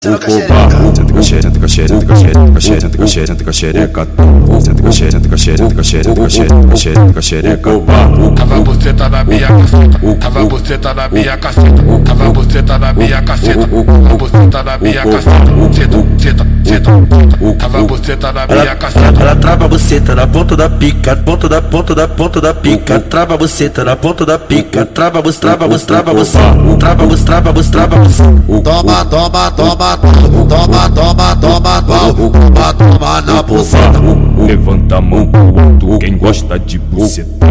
Senta com a xereca, senta com a xereca, senta com a xereca, senta com a xereca, senta com a xereca, senta com a xereca, senta com a xereca, senta com a xereca, senta com a xereca. Tava buceta na minha caceta, tava buceta na minha caceta, tava buceta na minha caceta, tava buceta na minha caceta, senta, senta, senta, tava buceta na minha caceta. Ela trava a buceta na ponta da pica, ponta da pica, trava a buceta na ponta da pica, trava a buceta, trava a buceta, trava a buceta, trava a buceta, trava a buceta. Toma, toma, toma, toma, toma, toma, toma, toma na buceta. Levanta a mão pro alto, quem gosta de buceta.